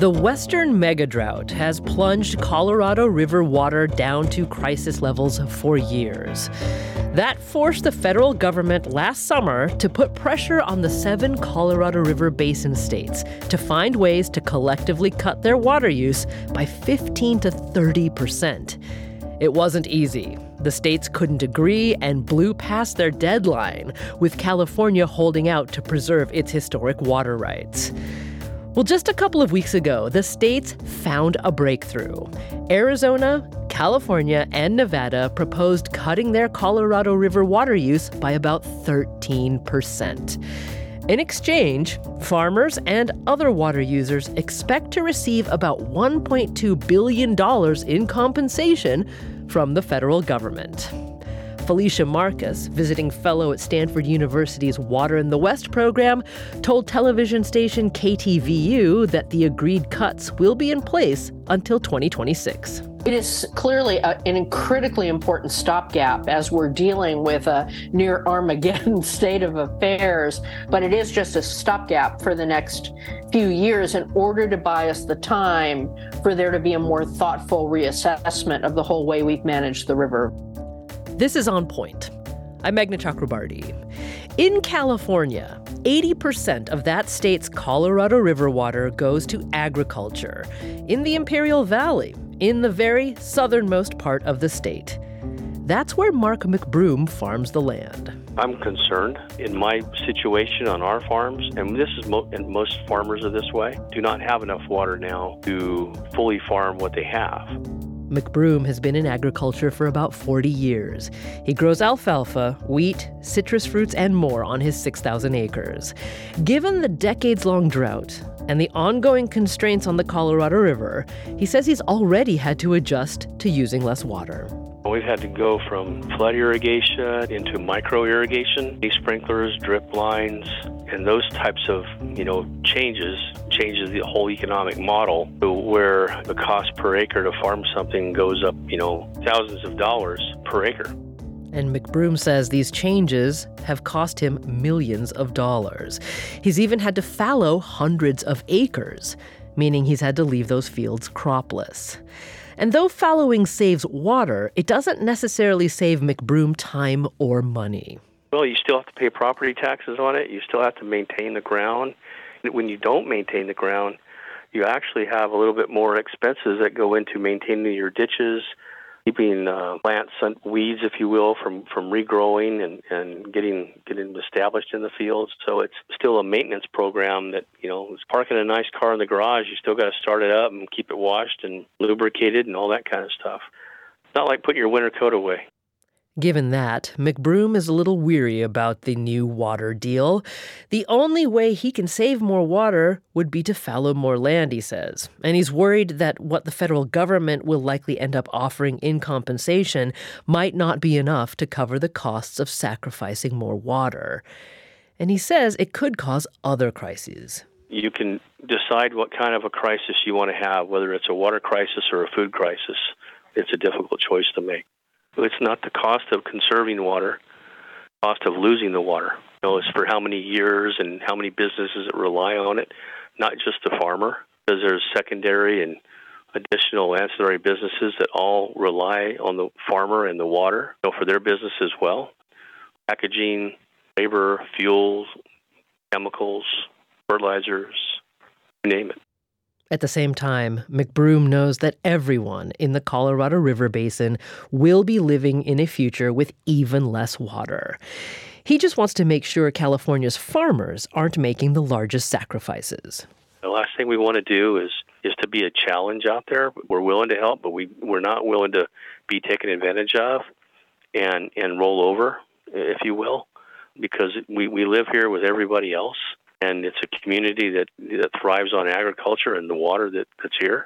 The Western megadrought has plunged Colorado River water down to crisis levels for years. That forced the federal government last summer to put pressure on the 7 Colorado River Basin states to find ways to collectively cut their water use by 15 to 30%. It wasn't easy. The states couldn't agree and blew past their deadline, with California holding out to preserve its historic water rights. Well, just a couple of weeks ago, the states found a breakthrough. Arizona, California, and Nevada proposed cutting their Colorado River water use by about 13%. In exchange, farmers and other water users expect to receive about $1.2 billion in compensation from the federal government. Felicia Marcus, visiting fellow at Stanford University's Water in the West program, told television station KTVU that the agreed cuts will be in place until 2026. It is clearly an critically important stopgap as we're dealing with a near Armageddon state of affairs, but it is just a stopgap for the next few years in order to buy us the time for there to be a more thoughtful reassessment of the whole way we've managed the river. This is On Point. I'm Meghna Chakrabarti. In California, 80% of that state's Colorado River water goes to agriculture in the Imperial Valley, in the very southernmost part of the state. That's where Mark McBroom farms the land. I'm concerned in my situation on our farms, and this is and most farmers are this way, do not have enough water now to fully farm what they have. McBroom has been in agriculture for about 40 years. He grows alfalfa, wheat, citrus fruits, and more on his 6,000 acres. Given the decades-long drought and the ongoing constraints on the Colorado River, he says he's already had to adjust to using less water. We've had to go from flood irrigation into micro irrigation, sprinklers, drip lines, and those types of, changes the whole economic model to where the cost per acre to farm something goes up, thousands of dollars per acre. And McBroom says these changes have cost him millions of dollars. He's even had to fallow hundreds of acres, meaning he's had to leave those fields cropless. And though fallowing saves water, it doesn't necessarily save McBroom time or money. Well, you still have to pay property taxes on it. You still have to maintain the ground. When you don't maintain the ground, you actually have a little bit more expenses that go into maintaining your ditches, keeping plants and weeds, if you will, from regrowing and getting established in the fields. So it's still a maintenance program that, it's parking a nice car in the garage. You still got to start it up and keep it washed and lubricated and all that kind of stuff. It's not like putting your winter coat away. Given that, McBroom is a little weary about the new water deal. The only way he can save more water would be to fallow more land, he says. And he's worried that what the federal government will likely end up offering in compensation might not be enough to cover the costs of sacrificing more water. And he says it could cause other crises. You can decide what kind of a crisis you want to have, whether it's a water crisis or a food crisis. It's a difficult choice to make. It's not the cost of conserving water, cost of losing the water. It's for how many years and how many businesses that rely on it, not just the farmer, because there's secondary and additional ancillary businesses that all rely on the farmer and the water for their business as well. Packaging, labor, fuels, chemicals, fertilizers, you name it. At the same time, McBroom knows that everyone in the Colorado River Basin will be living in a future with even less water. He just wants to make sure California's farmers aren't making the largest sacrifices. The last thing we want to do is to be a challenge out there. We're willing to help, but we're not willing to be taken advantage of and roll over, if you will, because we live here with everybody else. And it's a community that thrives on agriculture and the water that's here.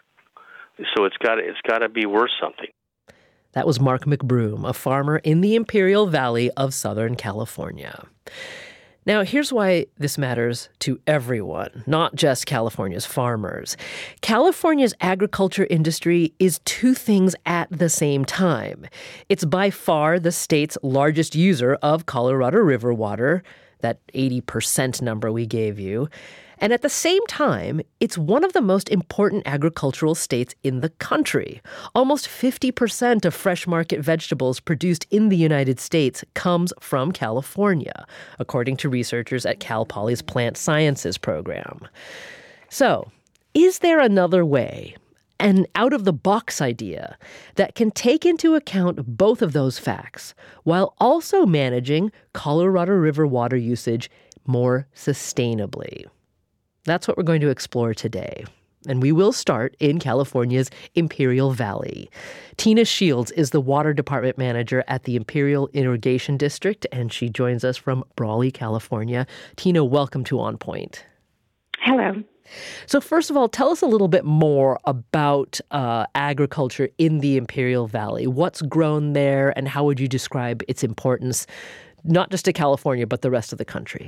So it's got to be worth something. That was Mark McBroom, a farmer in the Imperial Valley of Southern California. Now, here's why this matters to everyone, not just California's farmers. California's agriculture industry is two things at the same time. It's by far the state's largest user of Colorado River water, that 80% number we gave you. And at the same time, it's one of the most important agricultural states in the country. Almost 50% of fresh market vegetables produced in the United States comes from California, according to researchers at Cal Poly's Plant Sciences program. So, is there another way, an out-of-the-box idea, that can take into account both of those facts while also managing Colorado River water usage more sustainably? That's what we're going to explore today. And we will start in California's Imperial Valley. Tina Shields is the Water Department Manager at the Imperial Irrigation District, and she joins us from Brawley, California. Tina, welcome to On Point. Hello. So first of all, tell us a little bit more about agriculture in the Imperial Valley. What's grown there, and how would you describe its importance, not just to California, but the rest of the country?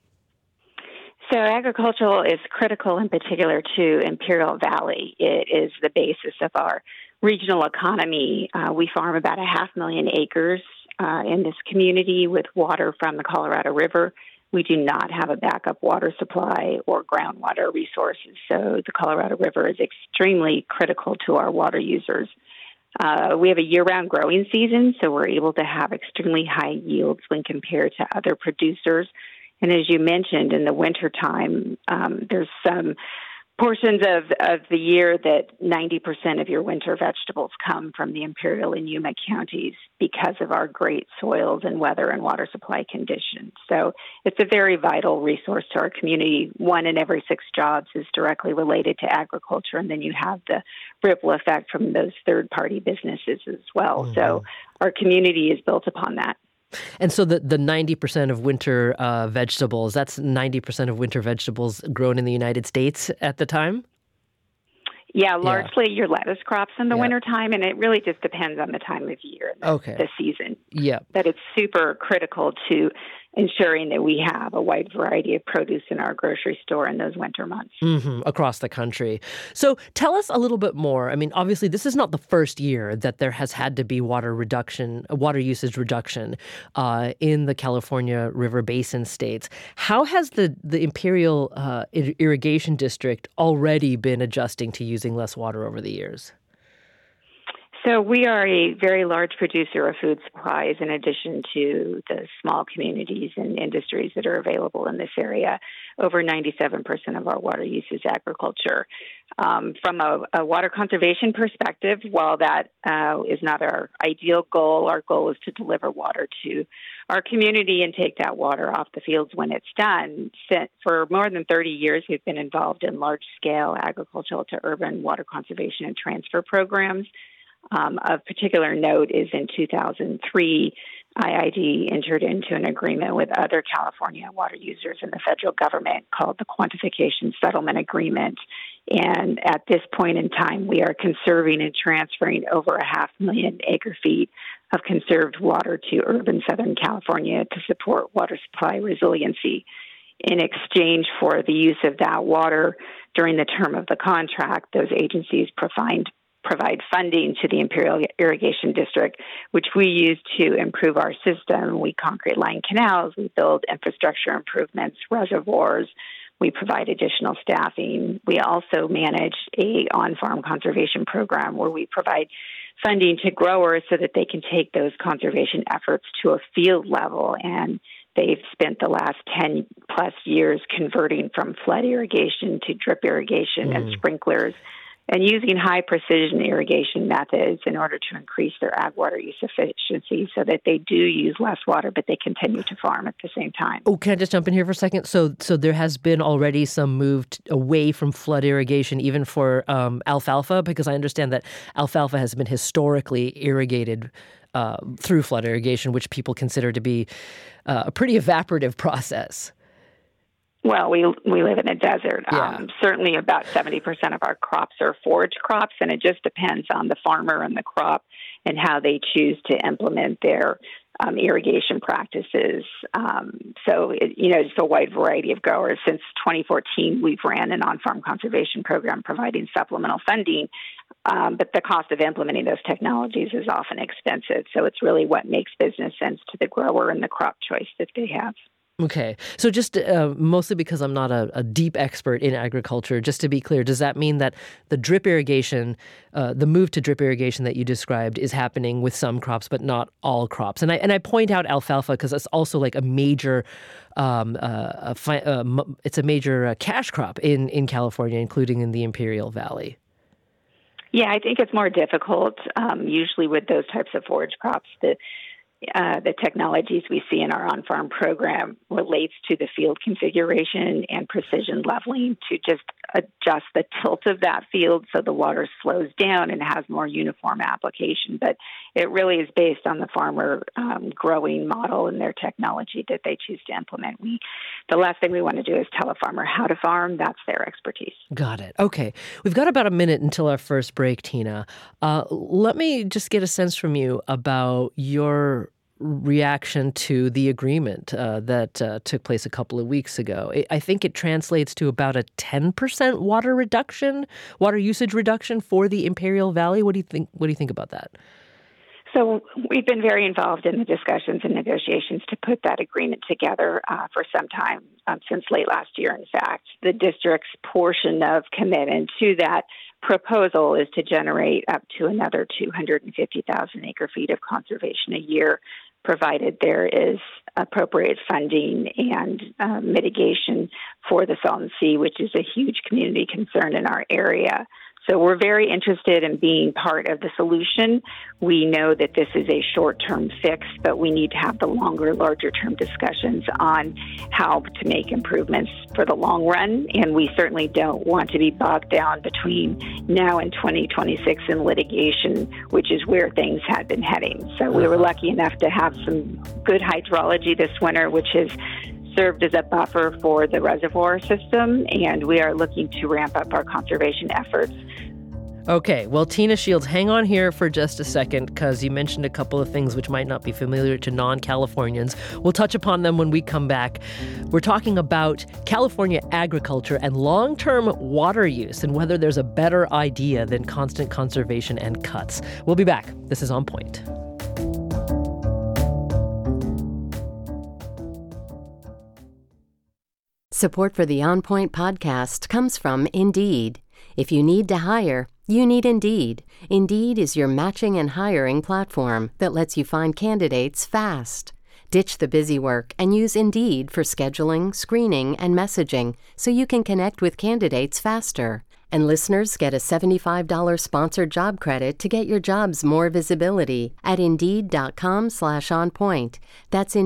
So agriculture is critical in particular to Imperial Valley. It is the basis of our regional economy. We farm about 500,000 acres in this community with water from the Colorado River. We do not have a backup water supply or groundwater resources, so the Colorado River is extremely critical to our water users. We have a year-round growing season, so we're able to have extremely high yields when compared to other producers. And as you mentioned, in the wintertime, there's some portions of the year that 90% of your winter vegetables come from the Imperial and Yuma counties because of our great soils and weather and water supply conditions. So it's a very vital resource to our community. 1 in every 6 jobs is directly related to agriculture, and then you have the ripple effect from those third-party businesses as well. Mm-hmm. So our community is built upon that. And so the 90% of winter vegetables, that's 90% of winter vegetables grown in the United States at the time? Yeah, largely your lettuce crops in the wintertime, and it really just depends on the time of year, the season. Yeah. But it's super critical to ensuring that we have a wide variety of produce in our grocery store in those winter months. Mm-hmm, across the country. So tell us a little bit more. I mean, obviously, this is not the first year that there has had to be water usage reduction in the California River Basin states. How has the Imperial Irrigation District already been adjusting to using less water over the years? So we are a very large producer of food supplies in addition to the small communities and industries that are available in this area. Over 97% of our water use is agriculture. From a water conservation perspective, while that is not our ideal goal, our goal is to deliver water to our community and take that water off the fields when it's done. For more than 30 years, we've been involved in large-scale agricultural to urban water conservation and transfer programs. Of particular note is in 2003, IID entered into an agreement with other California water users and the federal government called the Quantification Settlement Agreement. And at this point in time, we are conserving and transferring over 500,000 acre-feet of conserved water to urban Southern California to support water supply resiliency. In exchange for the use of that water during the term of the contract, those agencies provide funding to the Imperial Irrigation District, which we use to improve our system. We concrete line canals, we build infrastructure improvements, reservoirs, we provide additional staffing. We also manage a on-farm conservation program where we provide funding to growers so that they can take those conservation efforts to a field level. And they've spent the last 10 plus years converting from flood irrigation to drip irrigation and sprinklers, and using high precision irrigation methods in order to increase their ag water use efficiency so that they do use less water, but they continue to farm at the same time. Oh, can I just jump in here for a second? So there has been already some move away from flood irrigation, even for alfalfa, because I understand that alfalfa has been historically irrigated through flood irrigation, which people consider to be a pretty evaporative process. Well, we live in a desert. Yeah. Certainly about 70% of our crops are forage crops, and it just depends on the farmer and the crop and how they choose to implement their irrigation practices. It's a wide variety of growers. Since 2014, we've ran an on-farm conservation program providing supplemental funding, but the cost of implementing those technologies is often expensive. So it's really what makes business sense to the grower and the crop choice that they have. Okay. So just mostly because I'm not a deep expert in agriculture, just to be clear, does that mean that the drip irrigation, the move to drip irrigation that you described is happening with some crops, but not all crops? And I point out alfalfa because it's also like a major, it's a major cash crop in California, including in the Imperial Valley. Yeah, I think it's more difficult usually with those types of forage crops. The technologies we see in our on-farm program relates to the field configuration and precision leveling to just adjust the tilt of that field so the water slows down and has more uniform application. But it really is based on the farmer growing model and their technology that they choose to implement. The last thing we want to do is tell a farmer how to farm. That's their expertise. Got it. Okay. We've got about a minute until our first break, Tina. Let me just get a sense from you about your reaction to the agreement that took place a couple of weeks ago. I think it translates to about a 10% water usage reduction for the Imperial Valley. What do you think about that? So we've been very involved in the discussions and negotiations to put that agreement together for some time, since late last year, in fact. The district's portion of commitment to that proposal is to generate up to another 250,000 acre feet of conservation a year, provided there is appropriate funding and mitigation for the Salton Sea, which is a huge community concern in our area. So we're very interested in being part of the solution. We know that this is a short-term fix, but we need to have the longer, larger-term discussions on how to make improvements for the long run. And we certainly don't want to be bogged down between now and 2026 in litigation, which is where things had been heading. So we were lucky enough to have some good hydrology this winter, which has served as a buffer for the reservoir system, and we are looking to ramp up our conservation efforts. Okay, well, Tina Shields, hang on here for just a second, because you mentioned a couple of things which might not be familiar to non-Californians. We'll touch upon them when we come back. We're talking about California agriculture and long-term water use and whether there's a better idea than constant conservation and cuts. We'll be back. This is On Point. Support for the On Point podcast comes from Indeed. If you need to hire, you need Indeed. Indeed is your matching and hiring platform that lets you find candidates fast. Ditch the busy work and use Indeed for scheduling, screening, and messaging so you can connect with candidates faster. And listeners get a $75 sponsored job credit to get your jobs more visibility at Indeed.com/onpoint. That's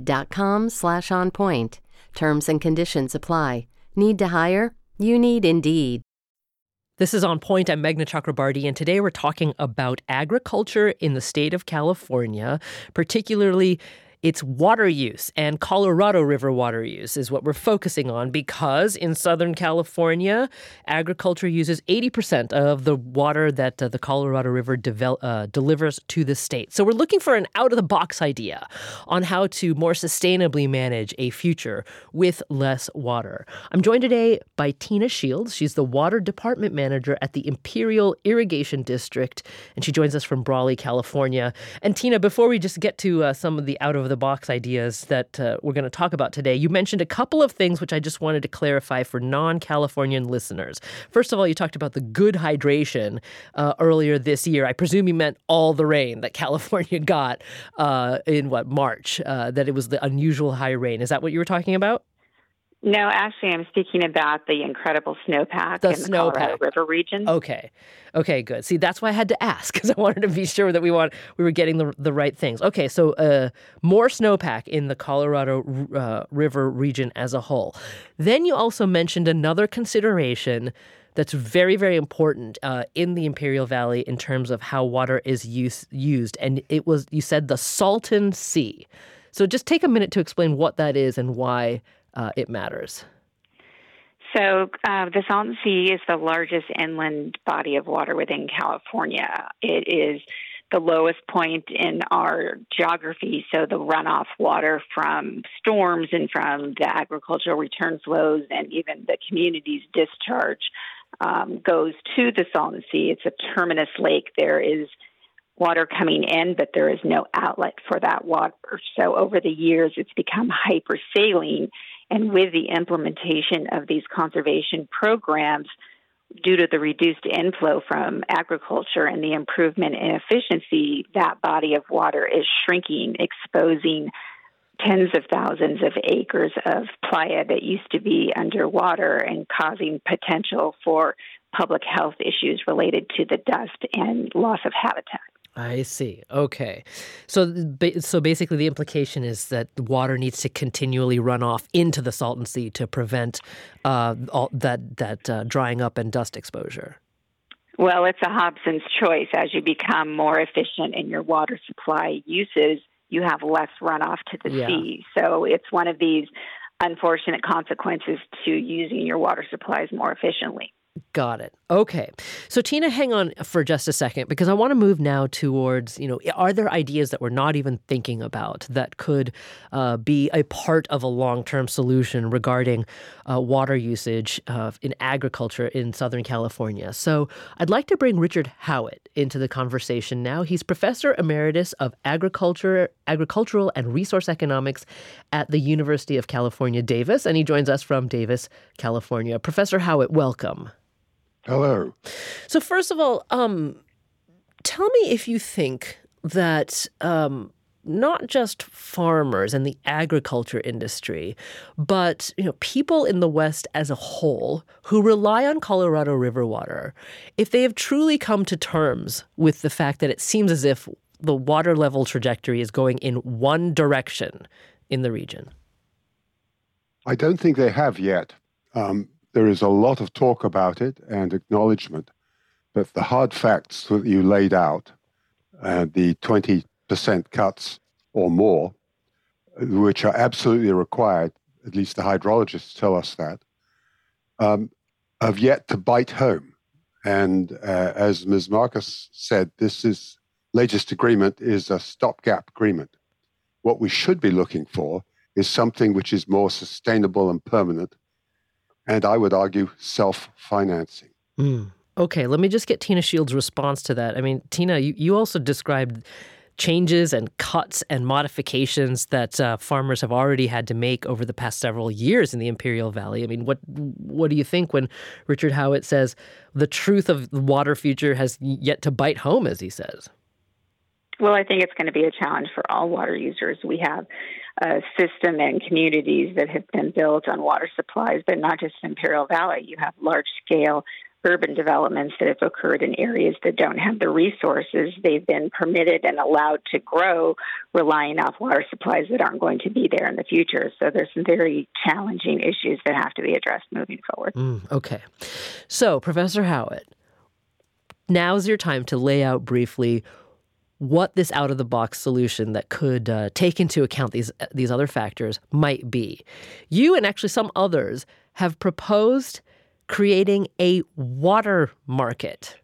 Indeed.com/onpoint. Terms and conditions apply. Need to hire? You need Indeed. This is On Point. I'm Meghna Chakrabarty, and today we're talking about agriculture in the state of California, particularly its water use, and Colorado River water use is what we're focusing on because in Southern California, agriculture uses 80% of the water that the Colorado River delivers to the state. So we're looking for an out-of-the-box idea on how to more sustainably manage a future with less water. I'm joined today by Tina Shields. She's the Water Department Manager at the Imperial Irrigation District, and she joins us from Brawley, California. And Tina, before we just get to some of the out-of-the-box ideas that we're going to talk about today, you mentioned a couple of things which I just wanted to clarify for non-Californian listeners. First of all, you talked about the good hydration earlier this year. I presume you meant all the rain that California got in March, that it was the unusual high rain. Is that what you were talking about? No, actually, I'm speaking about the incredible snowpack in the Colorado River region. Okay, good. See, that's why I had to ask, because I wanted to be sure that we were getting the right things. Okay, so more snowpack in the Colorado River region as a whole. Then you also mentioned another consideration that's very, very important in the Imperial Valley in terms of how water is used, and you said the Salton Sea. So just take a minute to explain what that is and why it matters. So the Salton Sea is the largest inland body of water within California. It is the lowest point in our geography, so the runoff water from storms and from the agricultural return flows and even the community's discharge goes to the Salton Sea. It's a terminus lake. There is water coming in, but there is no outlet for that water. So over the years, it's become hypersaline. And with the implementation of these conservation programs, due to the reduced inflow from agriculture and the improvement in efficiency, that body of water is shrinking, exposing tens of thousands of acres of playa that used to be underwater and causing potential for public health issues related to the dust and loss of habitat. I see. Okay. So basically the implication is that the water needs to continually run off into the Salton Sea to prevent all that drying up and dust exposure. Well, it's a Hobson's choice. As you become more efficient in your water supply uses, you have less runoff to the sea. So it's one of these unfortunate consequences to using your water supplies more efficiently. Got it. Okay. So Tina, hang on for just a second, because I want to move now towards, are there ideas that we're not even thinking about that could be a part of a long-term solution regarding water usage in agriculture in Southern California? So I'd like to bring Richard Howitt into the conversation now. He's Professor Emeritus of Agricultural and Resource Economics at the University of California, Davis, and he joins us from Davis, California. Professor Howitt, welcome. Hello. So first of all, tell me if you think that not just farmers and the agriculture industry, but people in the West as a whole who rely on Colorado River water, if they have truly come to terms with the fact that it seems as if the water level trajectory is going in one direction in the region. I don't think they have yet. There is a lot of talk about it and acknowledgement, but the hard facts that you laid out, the 20% cuts or more, which are absolutely required, at least the hydrologists tell us that, have yet to bite home. And as Ms. Marcus said, this latest agreement is a stopgap agreement. What we should be looking for is something which is more sustainable and permanent, and I would argue self-financing. Okay, let me just get Tina Shields' response to that. I mean, Tina, you also described changes and cuts and modifications that farmers have already had to make over the past several years in the Imperial Valley. I mean, what do you think when Richard Howitt says the truth of the water future has yet to bite home, as he says? Well, I think it's going to be a challenge for all water users. We have a system and communities that have been built on water supplies, but not just Imperial Valley. You have large-scale urban developments that have occurred in areas that don't have the resources. They've been permitted and allowed to grow, relying off water supplies that aren't going to be there in the future. So there's some very challenging issues that have to be addressed moving forward. Okay. So, Professor Howitt, now's your time to lay out briefly what this out-of-the-box solution that could take into account these other factors might be. You and actually some others have proposed creating a water market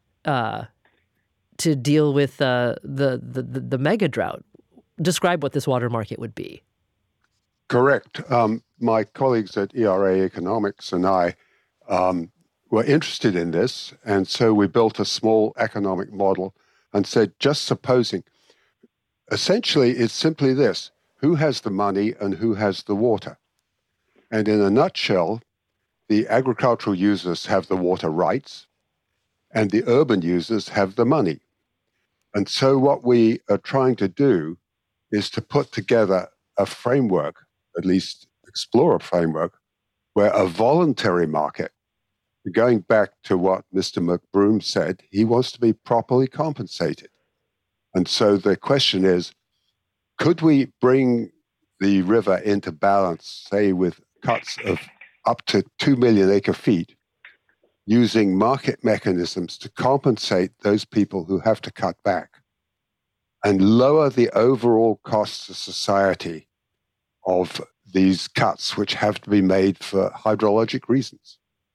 to deal with the mega drought. Describe what this water market would be. Correct. My colleagues at ERA Economics and I were interested in this, and so we built a small economic model and said, just supposing, essentially it's simply this: who has the money and who has the water? And in a nutshell, the agricultural users have the water rights and the urban users have the money. And so what we are trying to do is to put together a framework, at least explore a framework, where a voluntary market, going back to what Mr. McBroom said, he wants to be properly compensated. And so the question is, could we bring the river into balance, say with cuts of up to 2 million acre feet, using market mechanisms to compensate those people who have to cut back and lower the overall costs to society of these cuts, which have to be made for hydrologic reasons?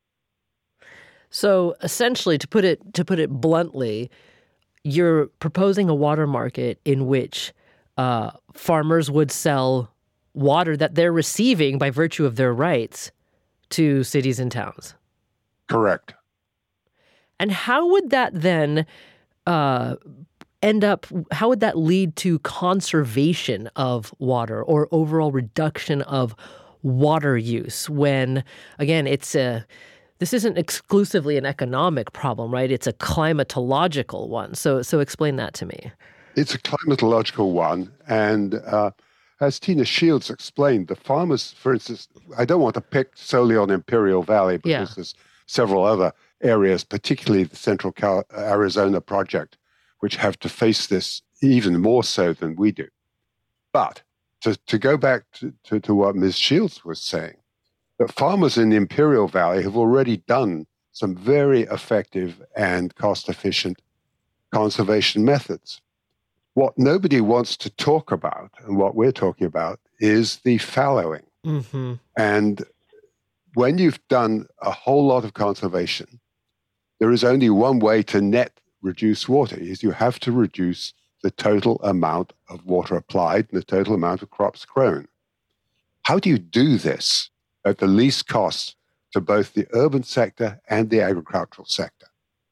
So essentially, to put it bluntly, you're proposing a water market in which farmers would sell water that they're receiving by virtue of their rights to cities and towns. Correct. And how would that then how would that lead to conservation of water or overall reduction of water use when, again, this isn't exclusively an economic problem, right? It's a climatological one. So explain that to me. It's a climatological one. And as Tina Shields explained, the farmers, for instance, I don't want to pick solely on Imperial Valley because there's several other areas, particularly the Central Arizona project, which have to face this even more so than we do. But to go back to what Ms. Shields was saying, that farmers in the Imperial Valley have already done some very effective and cost-efficient conservation methods. What nobody wants to talk about, and what we're talking about, is the fallowing. Mm-hmm. And when you've done a whole lot of conservation, there is only one way to net reduce water, is you have to reduce the total amount of water applied and the total amount of crops grown. How do you do this at the least cost to both the urban sector and the agricultural sector?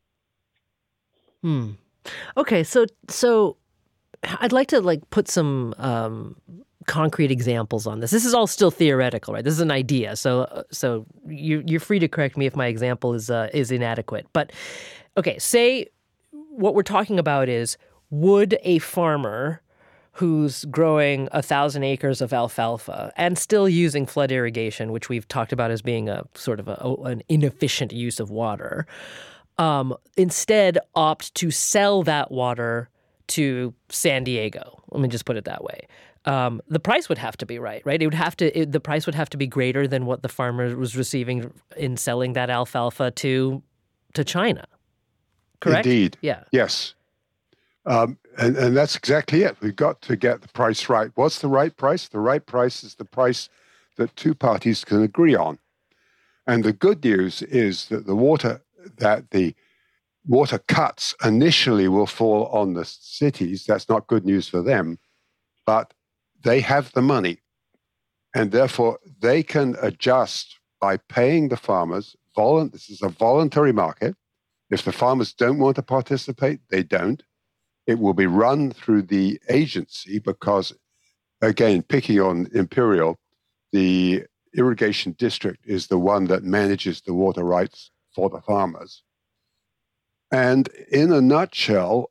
Okay, so I'd like to put some concrete examples on this. This is all still theoretical, right? This is an idea, so you're free to correct me if my example is inadequate. But okay, say what we're talking about is, would a farmer who's growing 1,000 acres of alfalfa and still using flood irrigation, which we've talked about as being a sort of an inefficient use of water, instead opt to sell that water to San Diego? Let me just put it that way. The price would have to be right? It would have to. The price would have to be greater than what the farmer was receiving in selling that alfalfa to China. Correct? Indeed. Yeah. Yes. And that's exactly it. We've got to get the price right. What's the right price? The right price is the price that two parties can agree on. And the good news is that the water cuts initially will fall on the cities. That's not good news for them, but they have the money. And therefore, they can adjust by paying the farmers. This is a voluntary market. If the farmers don't want to participate, they don't. It will be run through the agency because, again, picking on Imperial, the irrigation district is the one that manages the water rights for the farmers. And in a nutshell,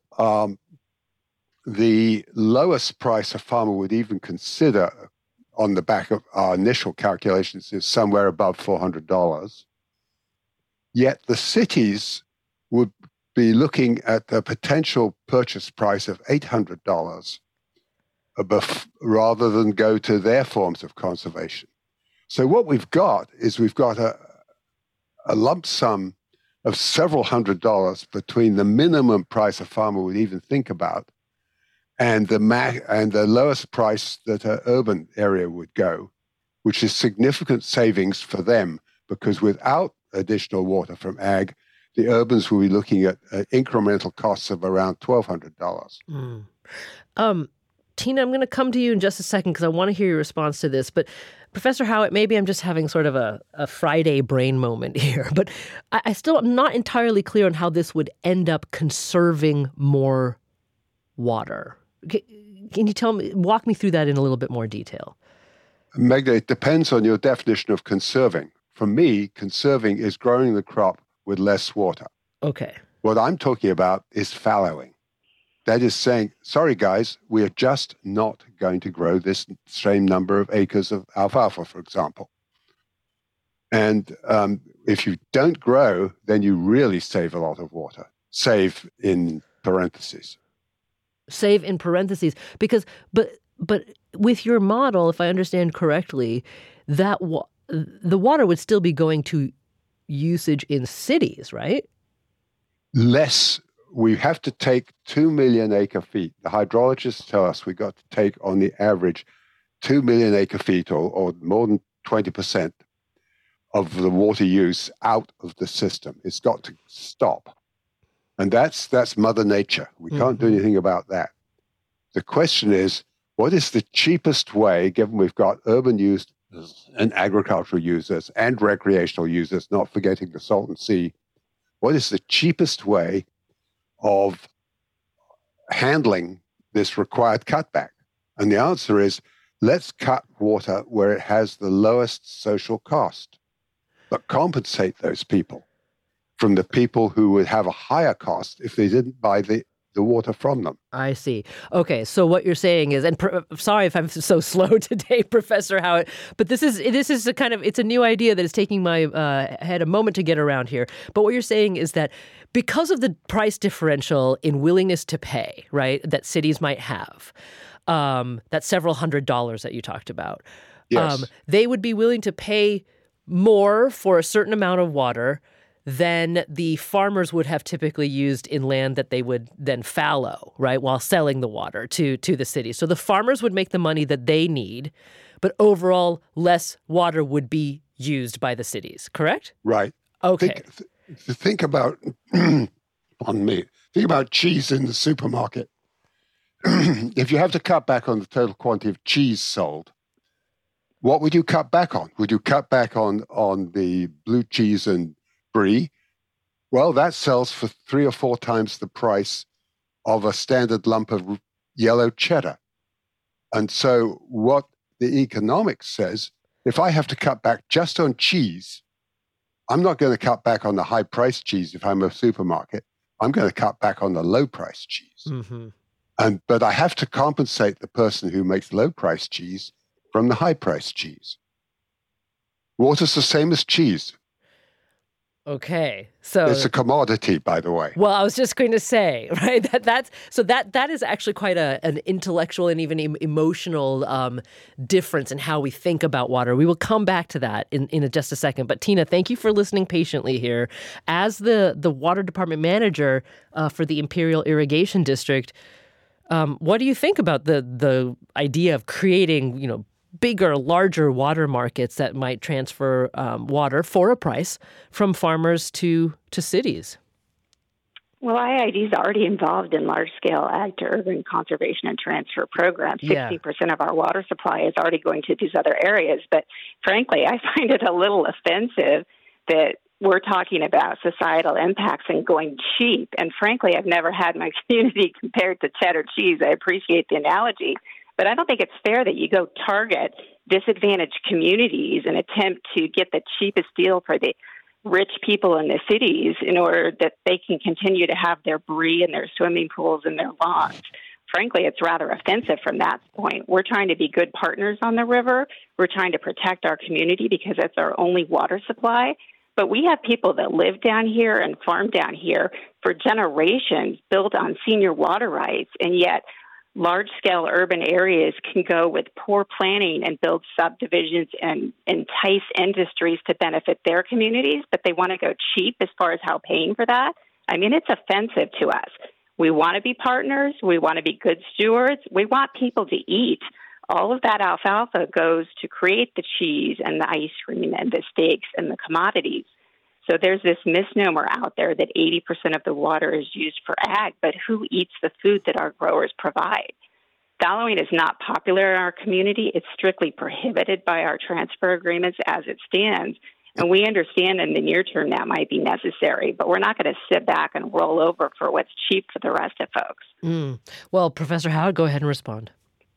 the lowest price a farmer would even consider on the back of our initial calculations is somewhere above $400. Yet the cities would be looking at the potential purchase price of $800 rather than go to their forms of conservation. So what we've got is a lump sum of several $100s between the minimum price a farmer would even think about and the lowest price that an urban area would go, which is significant savings for them, because without additional water from ag, the urbans will be looking at incremental costs of around $1,200. Tina, I'm going to come to you in just a second because I want to hear your response to this. But Professor Howitt, maybe I'm just having sort of a Friday brain moment here. But I still am not entirely clear on how this would end up conserving more water. Can you walk me through that in a little bit more detail? Magda, it depends on your definition of conserving. For me, conserving is growing the crop with less water. Okay. What I'm talking about is fallowing. That is saying, sorry, guys, we are just not going to grow this same number of acres of alfalfa, for example. And if you don't grow, then you really save a lot of water. Save in parentheses. Save in parentheses. Because, but with your model, if I understand correctly, that the water would still be going to usage in cities, right? Less. We have to take 2 million acre feet. The hydrologists tell us we got to take on the average 2 million acre feet or more than 20% of the water use out of the system. It's got to stop. And that's Mother Nature. We can't do anything about that. The question is, what is the cheapest way, given we've got urban users and agricultural users and recreational users, not forgetting the Salton Sea, what is the cheapest way of handling this required cutback? And the answer is, let's cut water where it has the lowest social cost, but compensate those people from the people who would have a higher cost if they didn't buy the water from them. I see. Okay, so what you're saying is, and sorry if I'm so slow today, Professor Howitt, but this is it's a new idea that is taking my head a moment to get around here. But what you're saying is that because of the price differential in willingness to pay, right, that cities might have, that several $100s that you talked about, yes. They would be willing to pay more for a certain amount of water than the farmers would have typically used in land that they would then fallow, right, while selling the water to the city. So the farmers would make the money that they need, but overall less water would be used by the cities, correct? Right. Okay. Think about, pardon me, think about cheese in the supermarket. If you have to cut back on the total quantity of cheese sold, what would you cut back on? Would you cut back on the blue cheese and brie? Well, that sells for 3 or 4 times the price of a standard lump of yellow cheddar. And so what the economics says, if I have to cut back just on cheese, I'm not going to cut back on the high-priced cheese if I'm a supermarket. I'm going to cut back on the low-priced cheese. Mm-hmm. But I have to compensate the person who makes low-priced cheese from the high-priced cheese. Water's the same as cheese. Okay, so it's a commodity, by the way. Well, I was just going to say, right, that is actually quite an intellectual and even emotional difference in how we think about water. We will come back to that in just a second. But Tina, thank you for listening patiently here. As the water department manager for the Imperial Irrigation District, what do you think about the idea of creating, bigger, larger water markets that might transfer water for a price from farmers to cities? Well, IID is already involved in large-scale ag to urban conservation and transfer programs. 60% of our water supply is already going to these other areas. But frankly, I find it a little offensive that we're talking about societal impacts and going cheap. And frankly, I've never had my community compared to cheddar cheese. I appreciate the analogy. But I don't think it's fair that you go target disadvantaged communities and attempt to get the cheapest deal for the rich people in the cities in order that they can continue to have their brie and their swimming pools and their lawns. Frankly, it's rather offensive from that point. We're trying to be good partners on the river. We're trying to protect our community because that's our only water supply. But we have people that live down here and farm down here for generations built on senior water rights, and yet large-scale urban areas can go with poor planning and build subdivisions and entice industries to benefit their communities, but they want to go cheap as far as how paying for that. I mean, it's offensive to us. We want to be partners. We want to be good stewards. We want people to eat. All of that alfalfa goes to create the cheese and the ice cream and the steaks and the commodities. So there's this misnomer out there that 80% of the water is used for ag, but who eats the food that our growers provide? Fallowing is not popular in our community. It's strictly prohibited by our transfer agreements as it stands. And we understand in the near term that might be necessary, but we're not going to sit back and roll over for what's cheap for the rest of folks. Well, Professor Howard, go ahead and respond.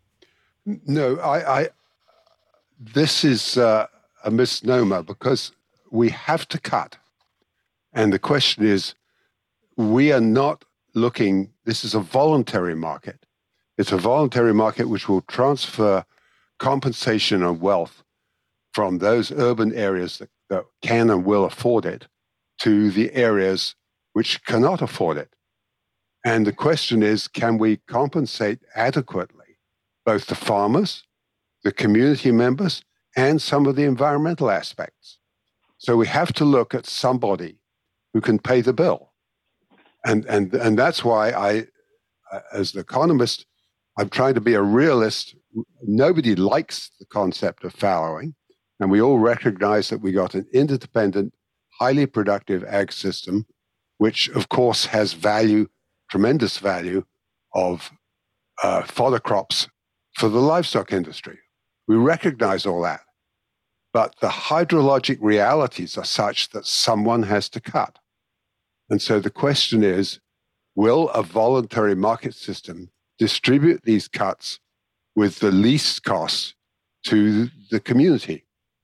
No, this is a misnomer because we have to cut. And the question is, we are not looking, this is a voluntary market. It's a voluntary market which will transfer compensation and wealth from those urban areas that can and will afford it to the areas which cannot afford it. And the question is, can we compensate adequately both the farmers, the community members, and some of the environmental aspects? So we have to look at somebody who can pay the bill. And that's why I, as an economist, I'm trying to be a realist. Nobody likes the concept of fallowing. And we all recognize that we got an interdependent, highly productive ag system, which of course has value, tremendous value of fodder crops for the livestock industry. We recognize all that. But the hydrologic realities are such that someone has to cut. And so the question is, will a voluntary market system distribute these cuts with the least cost to the community?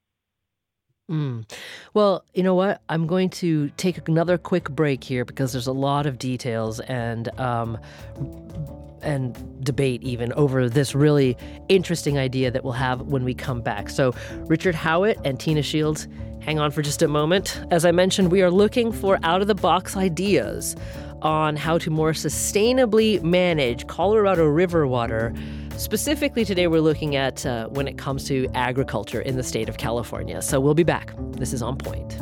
Well, you know what? I'm going to take another quick break here because there's a lot of details and debate even over this really interesting idea that we'll have when we come back. So Richard Howitt and Tina Shields, hang on for just a moment. As I mentioned, we are looking for out-of-the-box ideas on how to more sustainably manage Colorado River water. Specifically today, we're looking at when it comes to agriculture in the state of California. So we'll be back. This is On Point.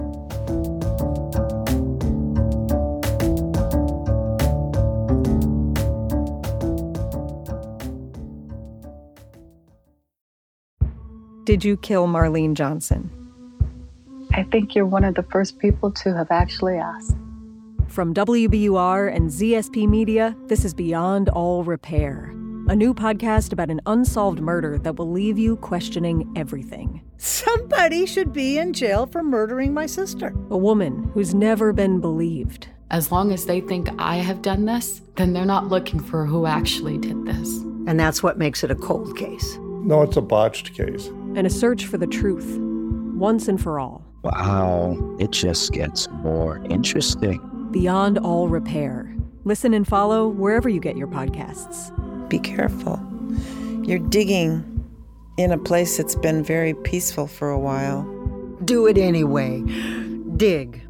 Did you kill Marlene Johnson? I think you're one of the first people to have actually asked. From WBUR and ZSP Media, this is Beyond All Repair, a new podcast about an unsolved murder that will leave you questioning everything. Somebody should be in jail for murdering my sister. A woman who's never been believed. As long as they think I have done this, then they're not looking for who actually did this. And that's what makes it a cold case. No, it's a botched case. And a search for the truth, once and for all. Wow, it just gets more interesting. Beyond All Repair. Listen and follow wherever you get your podcasts. Be careful. You're digging in a place that's been very peaceful for a while. Do it anyway. Dig.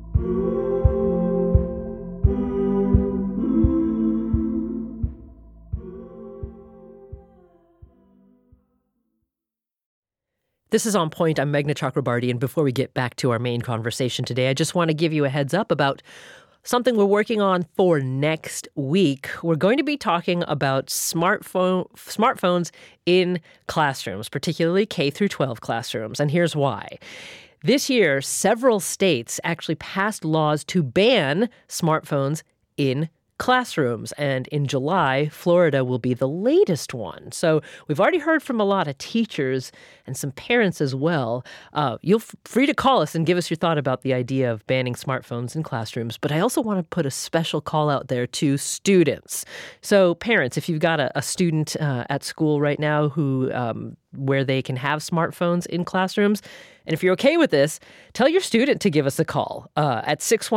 This is On Point. I'm Meghna Chakrabarty, and before we get back to our main conversation today, I just want to give you a heads up about something we're working on for next week. We're going to be talking about smartphones in classrooms, particularly K through 12 classrooms, and here's why. This year, several states actually passed laws to ban smartphones in classrooms, and in July, Florida will be the latest one. So we've already heard from a lot of teachers and some parents as well. You're free to call us and give us your thought about the idea of banning smartphones in classrooms, but I also want to put a special call out there to students. So parents, if you've got a student at school right now who where they can have smartphones in classrooms, and if you're okay with this, tell your student to give us a call at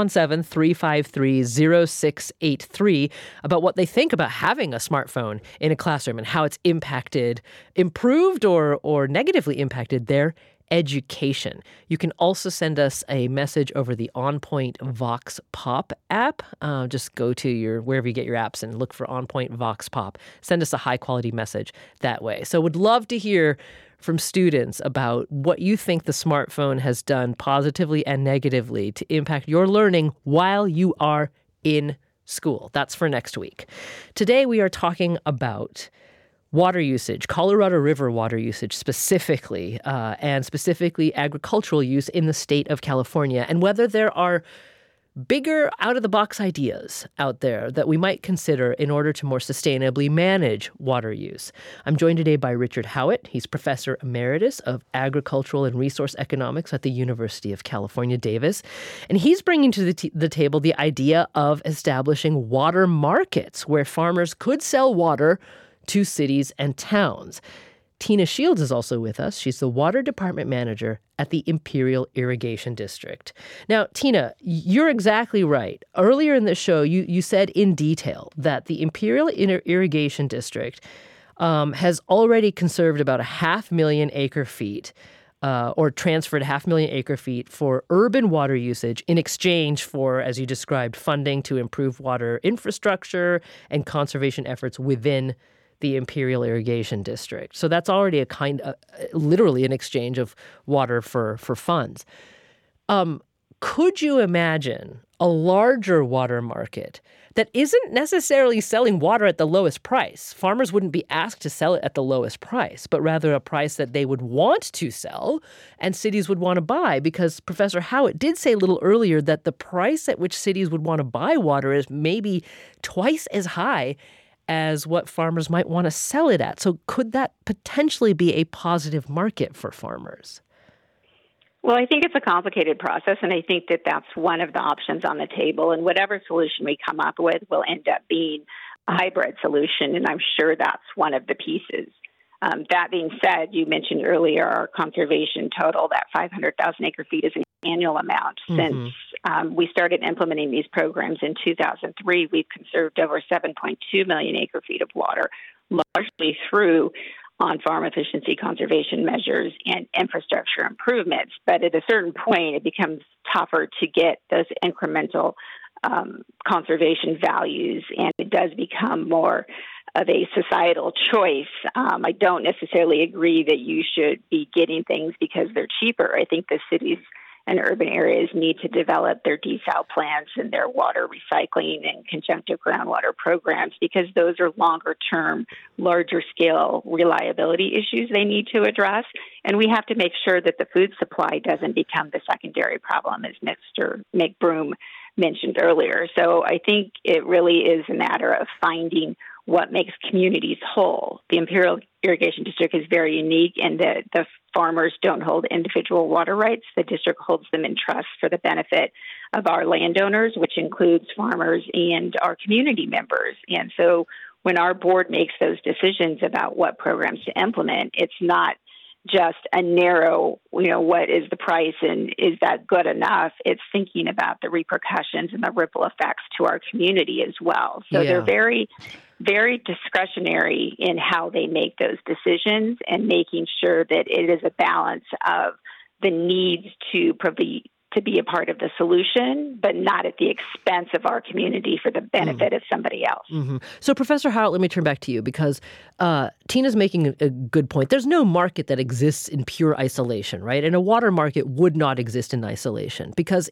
617-353-0683 about what they think about having a smartphone in a classroom and how it's improved or negatively impacted their education. You can also send us a message over the On Point Vox Pop app. Just go to wherever you get your apps and look for On Point Vox Pop. Send us a high-quality message that way. So would love to hear from students about what you think the smartphone has done positively and negatively to impact your learning while you are in school. That's for next week. Today we are talking about water usage, Colorado River water usage specifically, and specifically agricultural use in the state of California, and whether there are bigger out-of-the-box ideas out there that we might consider in order to more sustainably manage water use. I'm joined today by Richard Howitt. He's Professor Emeritus of Agricultural and Resource Economics at the University of California, Davis. And he's bringing to the table the idea of establishing water markets where farmers could sell water to cities and towns. Tina Shields is also with us. She's the Water Department Manager at the Imperial Irrigation District. Now, Tina, you're exactly right. Earlier in the show, you said in detail that the Imperial Irrigation District has already conserved about 500,000 acre-feet or transferred 500,000 acre-feet for urban water usage in exchange for, as you described, funding to improve water infrastructure and conservation efforts within the Imperial Irrigation District. So that's already a kind of, literally an exchange of water for funds. Could you imagine a larger water market that isn't necessarily selling water at the lowest price? Farmers wouldn't be asked to sell it at the lowest price, but rather a price that they would want to sell and cities would want to buy, because Professor Howitt did say a little earlier that the price at which cities would want to buy water is maybe twice as high as what farmers might want to sell it at. So could that potentially be a positive market for farmers? Well, I think it's a complicated process, and I think that that's one of the options on the table. And whatever solution we come up with will end up being a hybrid solution, and I'm sure that's one of the pieces. That being said, you mentioned earlier our conservation total, that 500,000 acre feet is an annual amount. Since we started implementing these programs in 2003, we've conserved over 7.2 million acre feet of water, largely through on-farm efficiency conservation measures and infrastructure improvements. But at a certain point, it becomes tougher to get those incremental conservation values, and it does become more of a societal choice. I don't necessarily agree that you should be getting things because they're cheaper. I think the cities and urban areas need to develop their desal plans and their water recycling and conjunctive groundwater programs, because those are longer term, larger scale reliability issues they need to address. And we have to make sure that the food supply doesn't become the secondary problem, as Mr. McBroom mentioned earlier. So I think it really is a matter of finding what makes communities whole. The Imperial Irrigation District is very unique in that the farmers don't hold individual water rights. The district holds them in trust for the benefit of our landowners, which includes farmers and our community members. And so when our board makes those decisions about what programs to implement, it's not just a narrow, what is the price and is that good enough? It's thinking about the repercussions and the ripple effects to our community as well. So they're very, very discretionary in how they make those decisions, and making sure that it is a balance of the needs to be a part of the solution, but not at the expense of our community for the benefit of somebody else. Mm-hmm. So, Professor Howitt, let me turn back to you, because Tina's making a good point. There's no market that exists in pure isolation, right? And a water market would not exist in isolation, because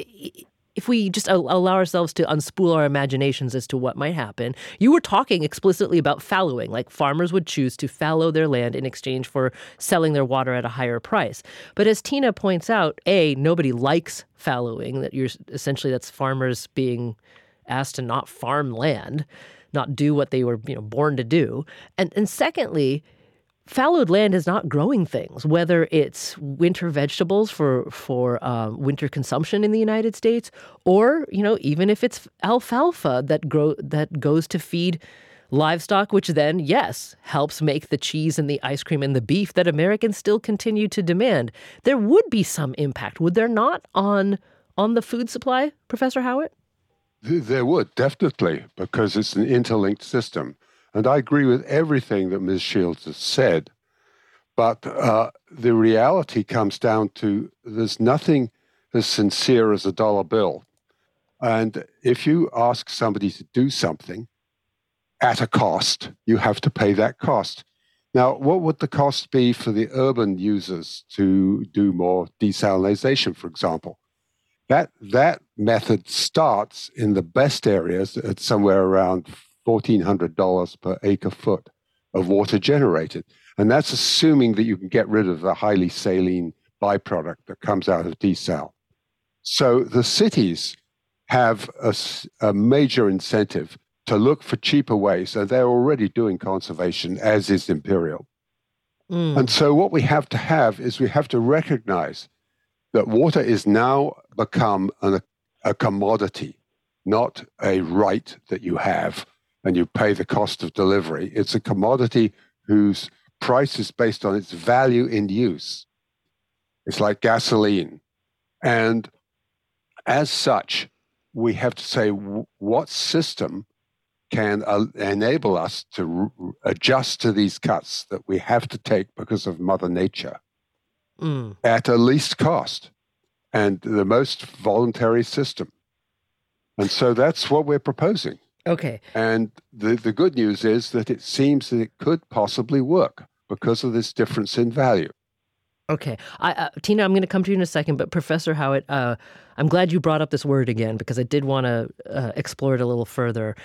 if we just allow ourselves to unspool our imaginations as to what might happen, you were talking explicitly about fallowing, like farmers would choose to fallow their land in exchange for selling their water at a higher price. But as Tina points out, nobody likes fallowing, that's farmers being asked to not farm land, not do what they were born to do. And secondly, fallowed land is not growing things, whether it's winter vegetables for winter consumption in the United States, or even if it's alfalfa that goes to feed livestock, which then, yes, helps make the cheese and the ice cream and the beef that Americans still continue to demand. There would be some impact, would there not, on the food supply, Professor Howitt? There would, definitely, because it's an interlinked system. And I agree with everything that Ms. Shields has said, but the reality comes down to there's nothing as sincere as a dollar bill. And if you ask somebody to do something at a cost, you have to pay that cost. Now, what would the cost be for the urban users to do more desalination, for example? That method starts in the best areas at somewhere around $1,400 per acre foot of water generated. And that's assuming that you can get rid of the highly saline byproduct that comes out of desal. So the cities have a major incentive to look for cheaper ways, and they're already doing conservation, as is Imperial. And so what we have to have is we have to recognize that water is now become a commodity, not a right that you have and you pay the cost of delivery. It's a commodity whose price is based on its value in use. It's like gasoline. And as such, we have to say what system can enable us to adjust to these cuts that we have to take because of Mother Nature at a least cost and the most voluntary system. And so that's what we're proposing. Okay. And the good news is that it seems that it could possibly work because of this difference in value. Okay. Tina, I'm going to come to you in a second, but Professor Howitt, I'm glad you brought up this word again, because I did want to explore it a little further.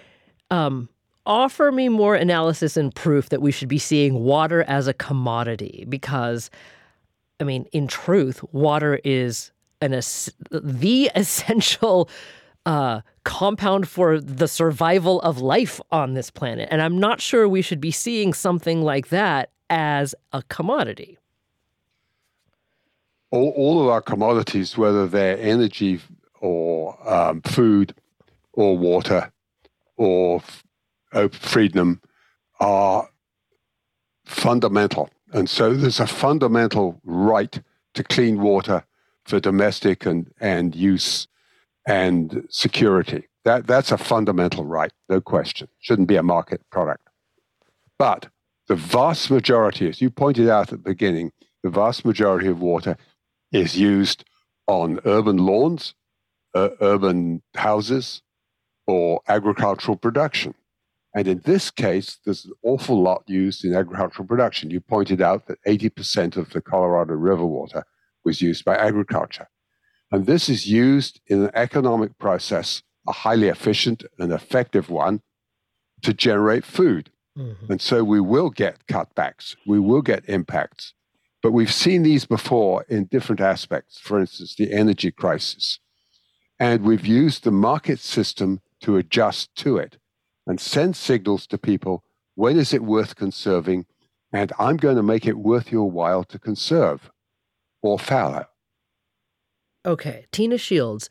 Offer me more analysis and proof that we should be seeing water as a commodity, because, in truth, water is the essential compound for the survival of life on this planet. And I'm not sure we should be seeing something like that as a commodity. all of our commodities, whether they're energy or food or water or freedom, are fundamental. And so there's a fundamental right to clean water for domestic and use and security. That's a fundamental right, no question. Shouldn't be a market product. But the vast majority, as you pointed out at the beginning, the vast majority of water is used on urban lawns, urban houses, or agricultural production. And in this case, there's an awful lot used in agricultural production. You pointed out that 80% of the Colorado River water was used by agriculture. And this is used in an economic process, a highly efficient and effective one, to generate food. Mm-hmm. And so we will get cutbacks, we will get impacts. But we've seen these before in different aspects, for instance, the energy crisis. And we've used the market system to adjust to it and send signals to people, when is it worth conserving? And I'm going to make it worth your while to conserve or fallow. Okay, Tina Shields,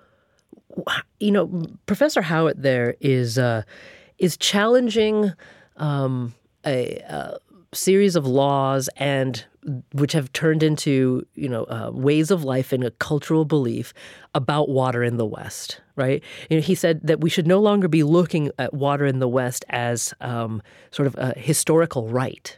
Professor Howitt there is challenging a series of laws and which have turned into ways of life and a cultural belief about water in the West, right? He said that we should no longer be looking at water in the West as sort of a historical right,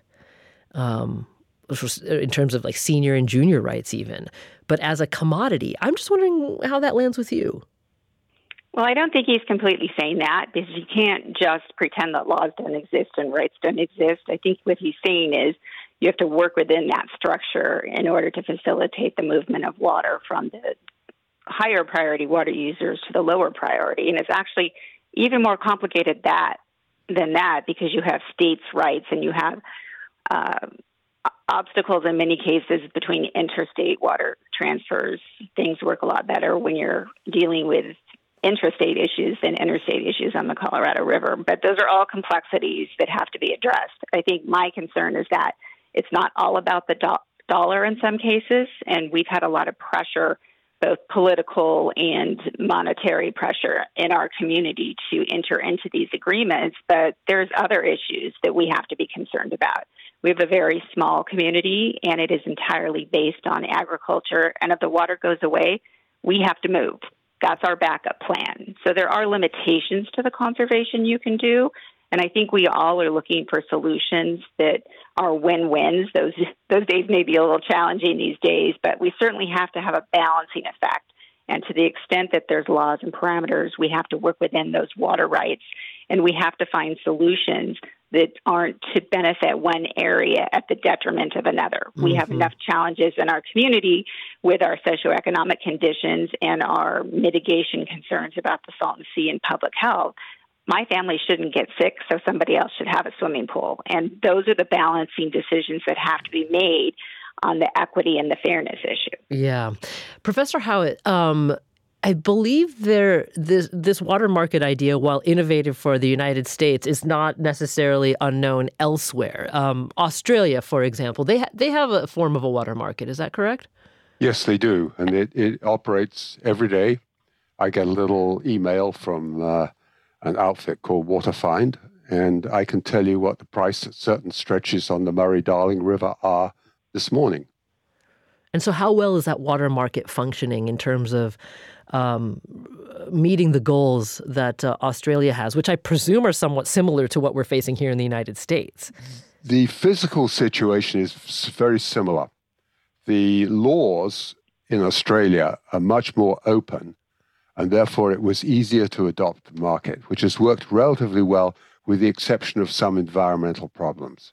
in terms of like senior and junior rights even, but as a commodity. I'm just wondering how that lands with you. Well, I don't think he's completely saying that, because you can't just pretend that laws don't exist and rights don't exist. I think what he's saying is you have to work within that structure in order to facilitate the movement of water from the higher priority water users to the lower priority. And it's actually even more complicated than that, because you have states' rights and you have obstacles in many cases between interstate water transfers. Things work a lot better when you're dealing with intrastate issues than interstate issues on the Colorado River. But those are all complexities that have to be addressed. I think my concern is that it's not all about the dollar in some cases, and we've had a lot of pressure, both political and monetary pressure in our community to enter into these agreements, but there's other issues that we have to be concerned about. We have a very small community, and it is entirely based on agriculture, and if the water goes away, we have to move. That's our backup plan. So there are limitations to the conservation you can do, and I think we all are looking for solutions that are win-wins. Those days may be a little challenging these days, but we certainly have to have a balancing effect. And to the extent that there's laws and parameters, we have to work within those water rights, and we have to find solutions that aren't to benefit one area at the detriment of another. Mm-hmm. We have enough challenges in our community with our socioeconomic conditions and our mitigation concerns about the Salton Sea and public health. My family shouldn't get sick, so somebody else should have a swimming pool. And those are the balancing decisions that have to be made on the equity and the fairness issue. Yeah. Professor Howitt, I believe this water market idea, while innovative for the United States, is not necessarily unknown elsewhere. Australia, for example, they have a form of a water market. Is that correct? Yes, they do. And it operates every day. I get a little email from an outfit called WaterFind, and I can tell you what the price at certain stretches on the Murray-Darling River are this morning. And so how well is that water market functioning in terms of meeting the goals that Australia has, which I presume are somewhat similar to what we're facing here in the United States? The physical situation is very similar. The laws in Australia are much more open, and therefore it was easier to adopt the market, which has worked relatively well with the exception of some environmental problems.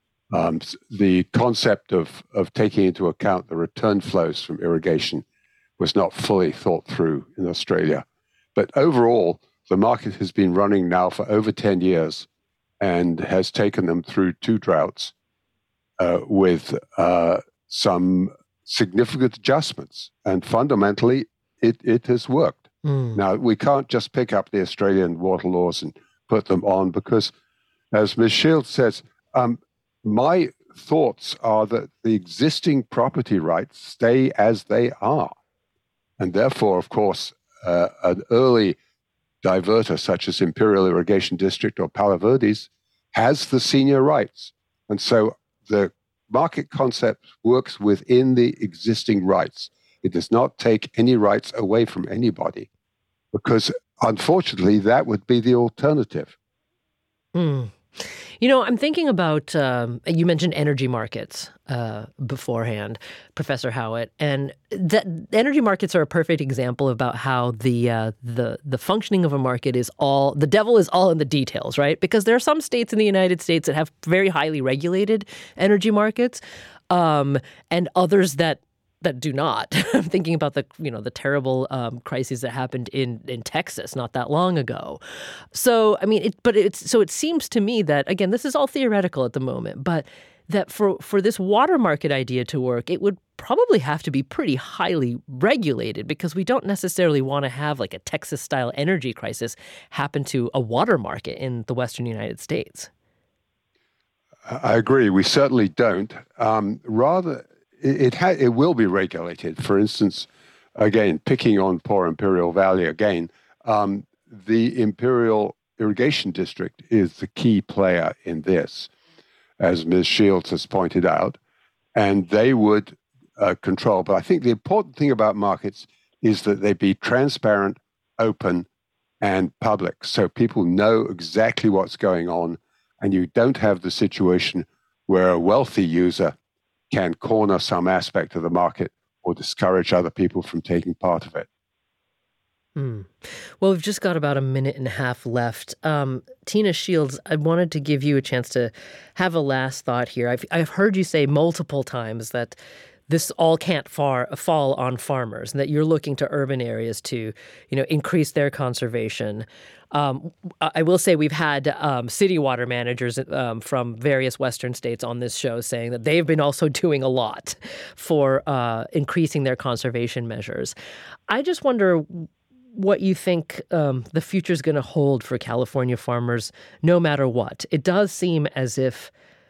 The concept of taking into account the return flows from irrigation was not fully thought through in Australia. But overall, the market has been running now for over 10 years and has taken them through 2 droughts with some significant adjustments. And fundamentally, it has worked. Mm. Now, we can't just pick up the Australian water laws and put them on because, as Ms. Shields says, my thoughts are that the existing property rights stay as they are. And therefore, of course, an early diverter such as Imperial Irrigation District or Palo Verdes has the senior rights. And so the market concept works within the existing rights. It does not take any rights away from anybody, because unfortunately, that would be the alternative. You know, I'm thinking about, you mentioned energy markets beforehand, Professor Howitt, and that energy markets are a perfect example about how the functioning of a market is all, the devil is all in the details, right? Because there are some states in the United States that have very highly regulated energy markets, and others that do not. I'm thinking about the terrible crises that happened in Texas not that long ago. So I mean, it seems to me that, again, this is all theoretical at the moment, but that for this water market idea to work, it would probably have to be pretty highly regulated, because we don't necessarily want to have like a Texas-style energy crisis happen to a water market in the Western United States. I agree. We certainly don't. Rather, it will be regulated. For instance, again, picking on poor Imperial Valley again, the Imperial Irrigation District is the key player in this, as Ms. Shields has pointed out, and they would control. But I think the important thing about markets is that they be transparent, open, and public, so people know exactly what's going on, and you don't have the situation where a wealthy user can corner some aspect of the market or discourage other people from taking part of it. Well, we've just got about a minute and a half left. Tina Shields, I wanted to give you a chance to have a last thought here. I've heard you say multiple times that this all can't fall on farmers, and that you're looking to urban areas to, increase their conservation. I will say we've had city water managers from various Western states on this show saying that they've been also doing a lot for increasing their conservation measures. I just wonder what you think the future is going to hold for California farmers, no matter what. It does seem as if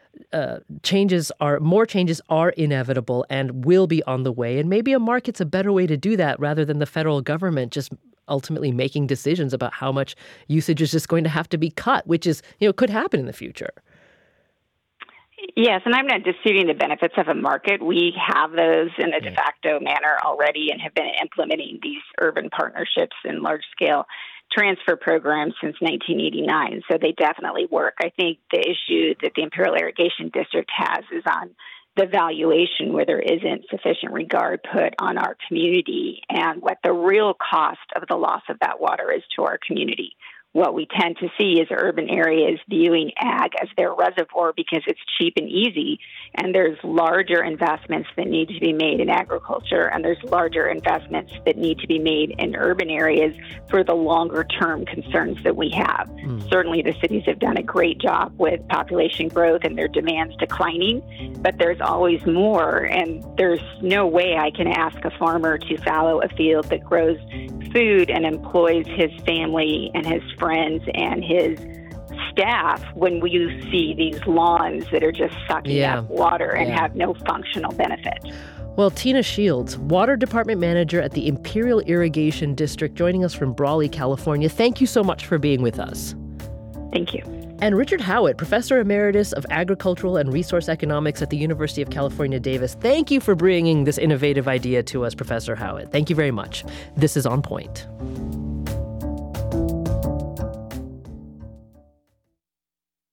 more changes are inevitable and will be on the way. And maybe a market's a better way to do that, rather than the federal government just ultimately making decisions about how much usage is just going to have to be cut, which is, could happen in the future. Yes, and I'm not disputing the benefits of a market. We have those in a de facto manner already and have been implementing these urban partnerships and large-scale transfer programs since 1989. So they definitely work. I think the issue that the Imperial Irrigation District has is on the valuation, where there isn't sufficient regard put on our community and what the real cost of the loss of that water is to our community. What we tend to see is urban areas viewing ag as their reservoir because it's cheap and easy, and there's larger investments that need to be made in agriculture, and there's larger investments that need to be made in urban areas for the longer-term concerns that we have. Certainly the cities have done a great job with population growth and their demands declining, but there's always more, and there's no way I can ask a farmer to fallow a field that grows food and employs his family and his friends and his staff when we see these lawns that are just sucking up water and have no functional benefit. Well, Tina Shields, Water Department Manager at the Imperial Irrigation District, joining us from Brawley, California. Thank you so much for being with us. Thank you. And Richard Howitt, Professor Emeritus of Agricultural and Resource Economics at the University of California, Davis. Thank you for bringing this innovative idea to us, Professor Howitt. Thank you very much. This is On Point.